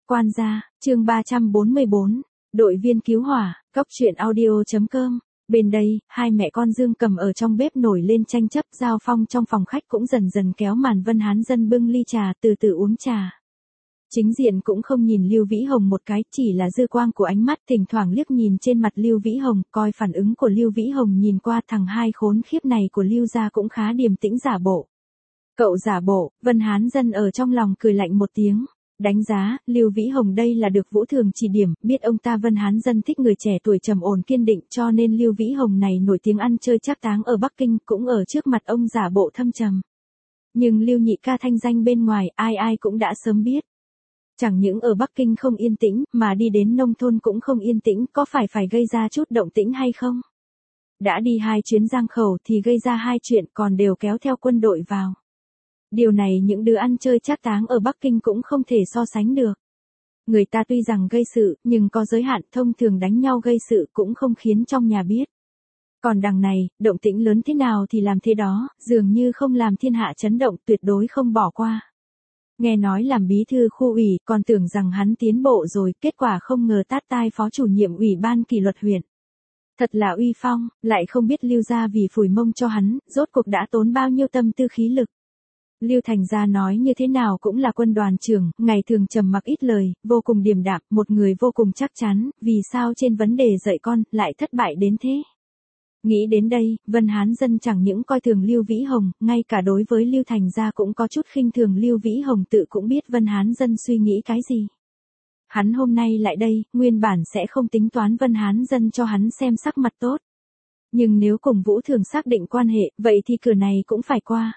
Quan gia, chương 344, đội viên cứu hỏa, cóc truyện audio.com. Bên đây, hai mẹ con Dương Cầm ở trong bếp nổi lên tranh chấp, Giao Phong trong phòng khách cũng dần dần kéo màn. Vân Hán Dân bưng ly trà từ từ uống trà. Chính diện cũng không nhìn Lưu Vĩ Hồng một cái, chỉ là dư quang của ánh mắt thỉnh thoảng liếc nhìn trên mặt Lưu Vĩ Hồng, coi phản ứng của Lưu Vĩ Hồng. Nhìn qua thằng hai khốn khiếp này của Lưu gia cũng khá điềm tĩnh giả bộ. Cậu giả bộ, Vân Hán Dân ở trong lòng cười lạnh một tiếng. Đánh giá, Lưu Vĩ Hồng đây là được Vũ Thường chỉ điểm, biết ông ta Vân Hán Dân thích người trẻ tuổi trầm ổn kiên định, cho nên Lưu Vĩ Hồng này nổi tiếng ăn chơi trác táng ở Bắc Kinh, cũng ở trước mặt ông giả bộ thâm trầm. Nhưng Lưu nhị ca thanh danh bên ngoài, ai ai cũng đã sớm biết. Chẳng những ở Bắc Kinh không yên tĩnh, mà đi đến nông thôn cũng không yên tĩnh, có phải gây ra chút động tĩnh hay không? Đã đi 2 chuyến Giang Khẩu thì gây ra 2 chuyện, còn đều kéo theo quân đội vào. Điều này những đứa ăn chơi trác táng ở Bắc Kinh cũng không thể so sánh được. Người ta tuy rằng gây sự, nhưng có giới hạn, thông thường đánh nhau gây sự cũng không khiến trong nhà biết. Còn đằng này, động tĩnh lớn thế nào thì làm thế đó, dường như không làm thiên hạ chấn động, tuyệt đối không bỏ qua. Nghe nói làm bí thư khu ủy, còn tưởng rằng hắn tiến bộ rồi, kết quả không ngờ tát tai phó chủ nhiệm ủy ban kỷ luật huyện. Thật là uy phong, lại không biết Lưu gia vì phủi mông cho hắn, rốt cuộc đã tốn bao nhiêu tâm tư khí lực. Lưu Thành gia nói như thế nào cũng là quân đoàn trưởng, ngày thường trầm mặc ít lời, vô cùng điềm đạm, một người vô cùng chắc chắn, vì sao trên vấn đề dạy con, lại thất bại đến thế. Nghĩ đến đây, Vân Hán Dân chẳng những coi thường Lưu Vĩ Hồng, ngay cả đối với Lưu Thành gia cũng có chút khinh thường. Lưu Vĩ Hồng tự cũng biết Vân Hán Dân suy nghĩ cái gì. Hắn hôm nay lại đây, nguyên bản sẽ không tính toán Vân Hán Dân cho hắn xem sắc mặt tốt. Nhưng nếu cùng Vũ Thường xác định quan hệ, vậy thì cửa này cũng phải qua.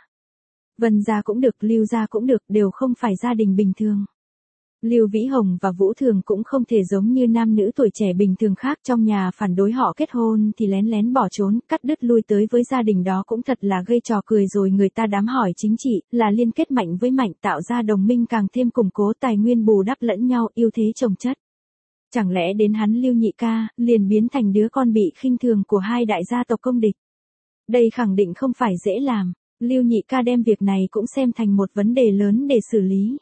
Vân gia cũng được, Lưu gia cũng được, đều không phải gia đình bình thường. Lưu Vĩ Hồng và Vũ Thường cũng không thể giống như nam nữ tuổi trẻ bình thường khác, trong nhà phản đối họ kết hôn thì lén lén bỏ trốn, cắt đứt lui tới với gia đình đó cũng thật là gây trò cười rồi. Người ta đám hỏi chính trị, là liên kết mạnh với mạnh, tạo ra đồng minh càng thêm củng cố, tài nguyên bù đắp lẫn nhau, ưu thế chồng chất. Chẳng lẽ đến hắn Lưu nhị ca, liền biến thành đứa con bị khinh thường của hai đại gia tộc công địch? Đây khẳng định không phải dễ làm. Lưu nhị ca đem việc này cũng xem thành một vấn đề lớn để xử lý.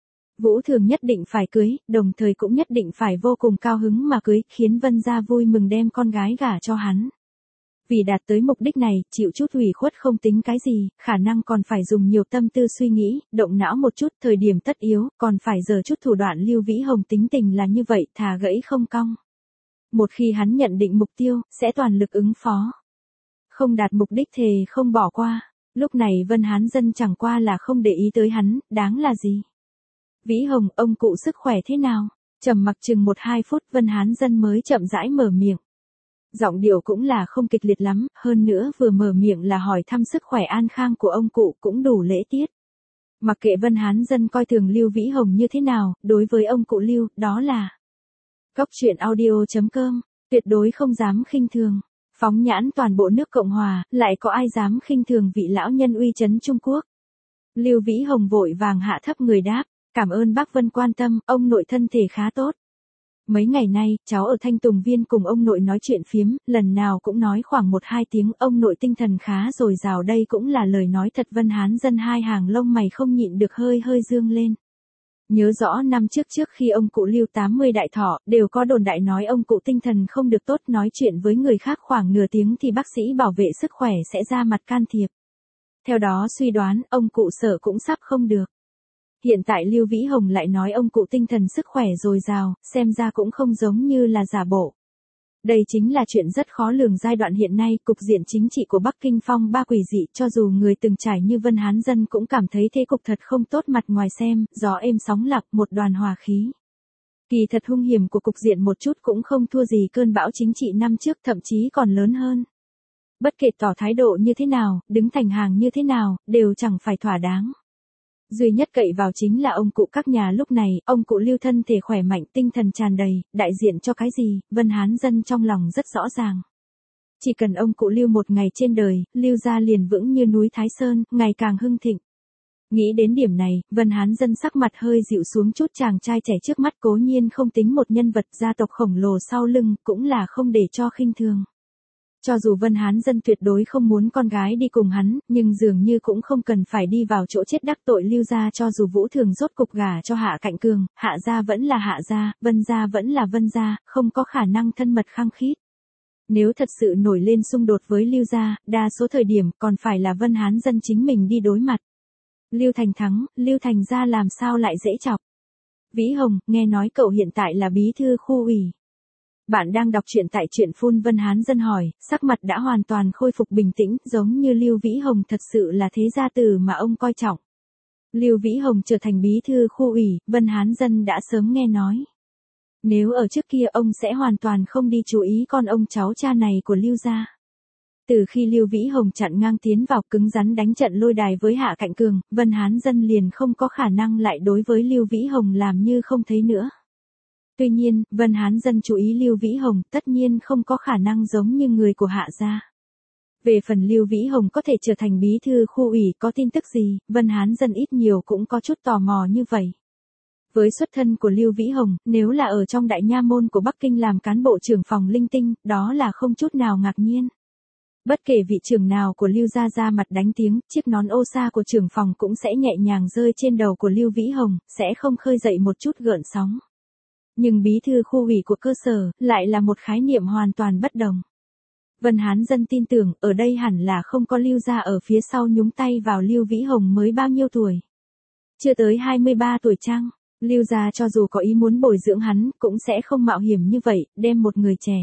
Vũ Thường nhất định phải cưới, đồng thời cũng nhất định phải vô cùng cao hứng mà cưới, khiến Vân gia vui mừng đem con gái gả cho hắn. Vì đạt tới mục đích này, chịu chút ủy khuất không tính cái gì, khả năng còn phải dùng nhiều tâm tư suy nghĩ, động não một chút, thời điểm tất yếu, còn phải giở chút thủ đoạn. Lưu Vĩ Hồng tính tình là như vậy, thà gãy không cong. Một khi hắn nhận định mục tiêu, sẽ toàn lực ứng phó. Không đạt mục đích thề không bỏ qua. Lúc này Vân Hán Dân chẳng qua là không để ý tới hắn, đáng là gì? Vĩ Hồng, ông cụ sức khỏe thế nào? Trầm mặc chừng 1-2 phút, Vân Hán Dân mới chậm rãi mở miệng. Giọng điệu cũng là không kịch liệt lắm, hơn nữa vừa mở miệng là hỏi thăm sức khỏe an khang của ông cụ, cũng đủ lễ tiết. Mặc kệ Vân Hán Dân coi thường Lưu Vĩ Hồng như thế nào, đối với ông cụ Lưu, đó là cóc truyện audio.com, tuyệt đối không dám khinh thường. Phóng nhãn toàn bộ nước Cộng Hòa, lại có ai dám khinh thường vị lão nhân uy chấn Trung Quốc? Lưu Vĩ Hồng vội vàng hạ thấp người đáp, cảm ơn bác Vân quan tâm, ông nội thân thể khá tốt. Mấy ngày nay, cháu ở Thanh Tùng Viên cùng ông nội nói chuyện phiếm, lần nào cũng nói khoảng 1-2 tiếng, ông nội tinh thần khá dồi dào, đây cũng là lời nói thật. Vân Hán Dân hai hàng lông mày không nhịn được hơi dương lên. Nhớ rõ năm trước khi ông cụ Lưu 80 đại thọ, đều có đồn đại nói ông cụ tinh thần không được tốt, nói chuyện với người khác khoảng nửa tiếng thì bác sĩ bảo vệ sức khỏe sẽ ra mặt can thiệp. Theo đó suy đoán, ông cụ sợ cũng sắp không được. Hiện tại Lưu Vĩ Hồng lại nói ông cụ tinh thần sức khỏe dồi dào, xem ra cũng không giống như là giả bộ. Đây chính là chuyện rất khó lường. Giai đoạn hiện nay, cục diện chính trị của Bắc Kinh phong ba quỷ dị, cho dù người từng trải như Vân Hán Dân cũng cảm thấy thế cục thật không tốt. Mặt ngoài xem, gió êm sóng lặng, một đoàn hòa khí. Kỳ thật hung hiểm của cục diện một chút cũng không thua gì cơn bão chính trị năm trước, thậm chí còn lớn hơn. Bất kể tỏ thái độ như thế nào, đứng thành hàng như thế nào, đều chẳng phải thỏa đáng. Duy nhất cậy vào chính là ông cụ các nhà lúc này, ông cụ Lưu thân thể khỏe mạnh, tinh thần tràn đầy, đại diện cho cái gì, Vân Hán Dân trong lòng rất rõ ràng. Chỉ cần ông cụ Lưu một ngày trên đời, Lưu gia liền vững như núi Thái Sơn, ngày càng hưng thịnh. Nghĩ đến điểm này, Vân Hán Dân sắc mặt hơi dịu xuống chút. Chàng trai trẻ trước mắt cố nhiên không tính một nhân vật gia tộc khổng lồ sau lưng, cũng là không để cho khinh thường. Cho dù Vân Hán Dân tuyệt đối không muốn con gái đi cùng hắn, nhưng dường như cũng không cần phải đi vào chỗ chết đắc tội Lưu gia. Cho dù Vũ Thường rốt cục gả cho Hạ Cạnh Cường, Hạ gia vẫn là Hạ gia, Vân gia vẫn là Vân gia, không có khả năng thân mật khăng khít. Nếu thật sự nổi lên xung đột với Lưu gia, đa số thời điểm còn phải là Vân Hán Dân chính mình đi đối mặt. Lưu Thành thắng, Lưu Thành gia làm sao lại dễ chọc. Vĩ Hồng, nghe nói cậu hiện tại là bí thư khu ủy. Bạn đang đọc truyện tại truyện phun. Vân Hán Dân hỏi, sắc mặt đã hoàn toàn khôi phục bình tĩnh, giống như Lưu Vĩ Hồng thật sự là thế gia tử mà ông coi trọng. Lưu Vĩ Hồng trở thành bí thư khu ủy, Vân Hán Dân đã sớm nghe nói. Nếu ở trước kia ông sẽ hoàn toàn không đi chú ý con ông cháu cha này của Lưu gia. Từ khi Lưu Vĩ Hồng chặn ngang tiến vào cứng rắn đánh trận lôi đài với Hạ Cạnh Cường, Vân Hán Dân liền không có khả năng lại đối với Lưu Vĩ Hồng làm như không thấy nữa. Tuy nhiên, Vân Hán Dân chú ý Lưu Vĩ Hồng tất nhiên không có khả năng giống như người của Hạ gia. Về phần Lưu Vĩ Hồng có thể trở thành bí thư khu ủy có tin tức gì, Vân Hán Dân ít nhiều cũng có chút tò mò như vậy. Với xuất thân của Lưu Vĩ Hồng, nếu là ở trong đại nha môn của Bắc Kinh làm cán bộ trưởng phòng linh tinh, đó là không chút nào ngạc nhiên. Bất kể vị trưởng nào của Lưu gia ra mặt đánh tiếng, chiếc nón ô sa của trưởng phòng cũng sẽ nhẹ nhàng rơi trên đầu của Lưu Vĩ Hồng, sẽ không khơi dậy một chút gợn sóng. Nhưng bí thư khu ủy của cơ sở, lại là một khái niệm hoàn toàn bất đồng. Vân Hán Dân tin tưởng, ở đây hẳn là không có Lưu gia ở phía sau nhúng tay vào. Lưu Vĩ Hồng mới bao nhiêu tuổi? Chưa tới 23 tuổi chăng? Lưu gia cho dù có ý muốn bồi dưỡng hắn, cũng sẽ không mạo hiểm như vậy, đem một người trẻ.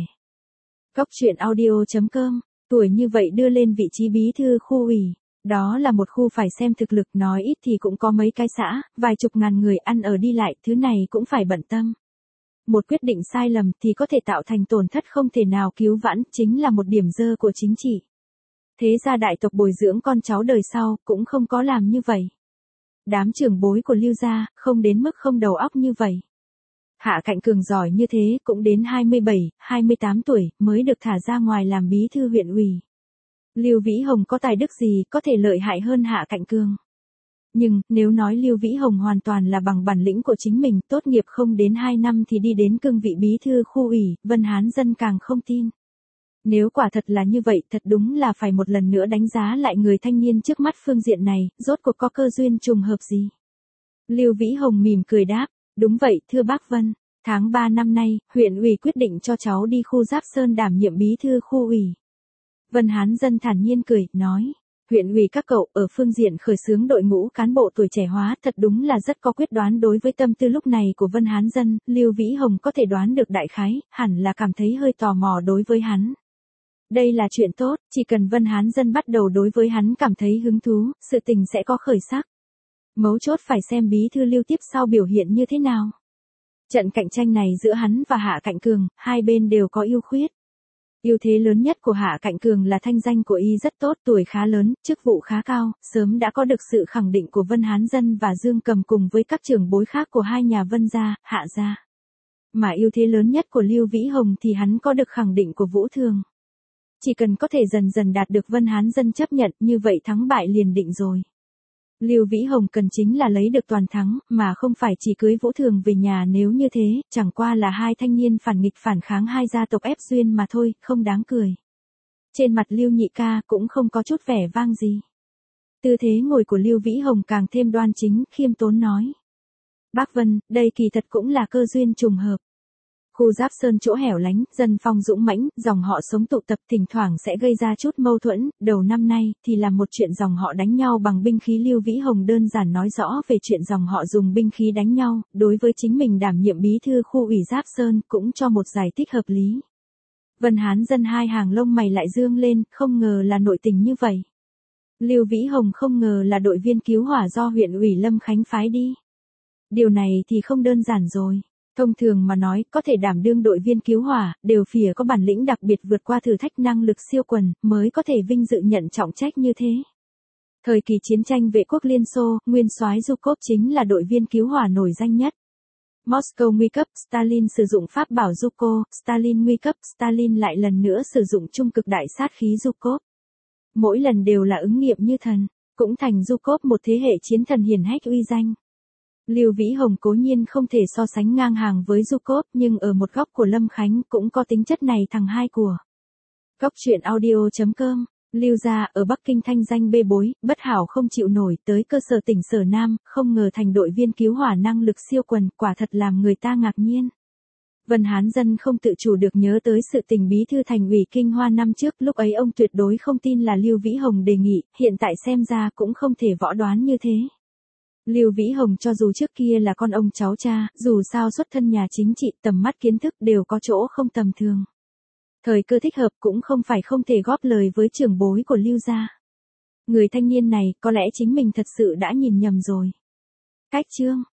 Góc truyện audio.com, tuổi như vậy đưa lên vị trí bí thư khu ủy. Đó là một khu phải xem thực lực, nói ít thì cũng có mấy cái xã, vài chục ngàn người ăn ở đi lại, thứ này cũng phải bận tâm. Một quyết định sai lầm thì có thể tạo thành tổn thất không thể nào cứu vãn, chính là một điểm dơ của chính trị. Thế gia đại tộc bồi dưỡng con cháu đời sau, cũng không có làm như vậy. Đám trưởng bối của Lưu gia, không đến mức không đầu óc như vậy. Hạ Cạnh Cường giỏi như thế, cũng đến 27, 28 tuổi, mới được thả ra ngoài làm bí thư huyện ủy. Lưu Vĩ Hồng có tài đức gì, có thể lợi hại hơn Hạ Cạnh Cường. Nhưng, nếu nói Lưu Vĩ Hồng hoàn toàn là bằng bản lĩnh của chính mình, tốt nghiệp không đến 2 năm thì đi đến cương vị bí thư khu ủy, Vân Hán Dân càng không tin. Nếu quả thật là như vậy, thật đúng là phải một lần nữa đánh giá lại người thanh niên trước mắt phương diện này, rốt cuộc có cơ duyên trùng hợp gì. Lưu Vĩ Hồng mỉm cười đáp, đúng vậy, thưa bác Vân, tháng 3 năm nay, huyện ủy quyết định cho cháu đi khu Giáp Sơn đảm nhiệm bí thư khu ủy. Vân Hán Dân thản nhiên cười, nói, huyện ủy các cậu ở phương diện khởi xướng đội ngũ cán bộ tuổi trẻ hóa thật đúng là rất có quyết đoán. Đối với tâm tư lúc này của Vân Hán Dân, Lưu Vĩ Hồng có thể đoán được đại khái, hẳn là cảm thấy hơi tò mò đối với hắn. Đây là chuyện tốt, chỉ cần Vân Hán Dân bắt đầu đối với hắn cảm thấy hứng thú, sự tình sẽ có khởi sắc. Mấu chốt phải xem bí thư Lưu tiếp sau biểu hiện như thế nào. Trận cạnh tranh này giữa hắn và Hạ Cạnh Cường, hai bên đều có ưu khuyết. Ưu thế lớn nhất của Hạ Cạnh Cường là thanh danh của y rất tốt, tuổi khá lớn, chức vụ khá cao, sớm đã có được sự khẳng định của Vân Hán Dân và Dương Cầm cùng với các trưởng bối khác của hai nhà Vân gia, Hạ gia. Mà ưu thế lớn nhất của Lưu Vĩ Hồng thì hắn có được khẳng định của Vũ Thường. Chỉ cần có thể dần dần đạt được Vân Hán Dân chấp nhận, như vậy thắng bại liền định rồi. Lưu Vĩ Hồng cần chính là lấy được toàn thắng, mà không phải chỉ cưới Vũ Thường về nhà. Nếu như thế, chẳng qua là hai thanh niên phản nghịch phản kháng hai gia tộc ép duyên mà thôi, không đáng cười. Trên mặt Lưu nhị ca cũng không có chút vẻ vang gì. Tư thế ngồi của Lưu Vĩ Hồng càng thêm đoan chính, khiêm tốn nói. Bác Vân, đây kỳ thật cũng là cơ duyên trùng hợp. Khu Giáp Sơn chỗ hẻo lánh, dân phong dũng mãnh, dòng họ sống tụ tập thỉnh thoảng sẽ gây ra chút mâu thuẫn, đầu năm nay thì là một chuyện dòng họ đánh nhau bằng binh khí. Lưu Vĩ Hồng đơn giản nói rõ về chuyện dòng họ dùng binh khí đánh nhau, đối với chính mình đảm nhiệm bí thư khu ủy Giáp Sơn cũng cho một giải thích hợp lý. Vân Hán Dân hai hàng lông mày lại dương lên, không ngờ là nội tình như vậy. Lưu Vĩ Hồng không ngờ là đội viên cứu hỏa do huyện ủy Lâm Khánh phái đi. Điều này thì không đơn giản rồi. Thông thường mà nói, có thể đảm đương đội viên cứu hỏa, đều phìa có bản lĩnh đặc biệt vượt qua thử thách năng lực siêu quần, mới có thể vinh dự nhận trọng trách như thế. Thời kỳ chiến tranh vệ quốc Liên Xô, nguyên soái Zhukov chính là đội viên cứu hỏa nổi danh nhất. Moscow nguy cấp, Stalin sử dụng pháp bảo Zhukov, Stalin nguy cấp, Stalin lại lần nữa sử dụng trung cực đại sát khí Zhukov. Mỗi lần đều là ứng nghiệm như thần, cũng thành Zhukov một thế hệ chiến thần hiển hách uy danh. Lưu Vĩ Hồng cố nhiên không thể so sánh ngang hàng với Zhukov, nhưng ở một góc của Lâm Khánh cũng có tính chất này thằng hai của. Cóc truyện audio.com. Lưu gia ở Bắc Kinh thanh danh bê bối, bất hảo không chịu nổi, tới cơ sở tỉnh Sở Nam, không ngờ thành đội viên cứu hỏa năng lực siêu quần, quả thật làm người ta ngạc nhiên. Vân Hán Dân không tự chủ được nhớ tới sự tình bí thư thành ủy Kinh Hoa năm trước, lúc ấy ông tuyệt đối không tin là Lưu Vĩ Hồng đề nghị, hiện tại xem ra cũng không thể võ đoán như thế. Lưu Vĩ Hồng cho dù trước kia là con ông cháu cha, dù sao xuất thân nhà chính trị, tầm mắt kiến thức đều có chỗ không tầm thường. Thời cơ thích hợp cũng không phải không thể góp lời với trưởng bối của Lưu gia. Người thanh niên này có lẽ chính mình thật sự đã nhìn nhầm rồi. Cách chương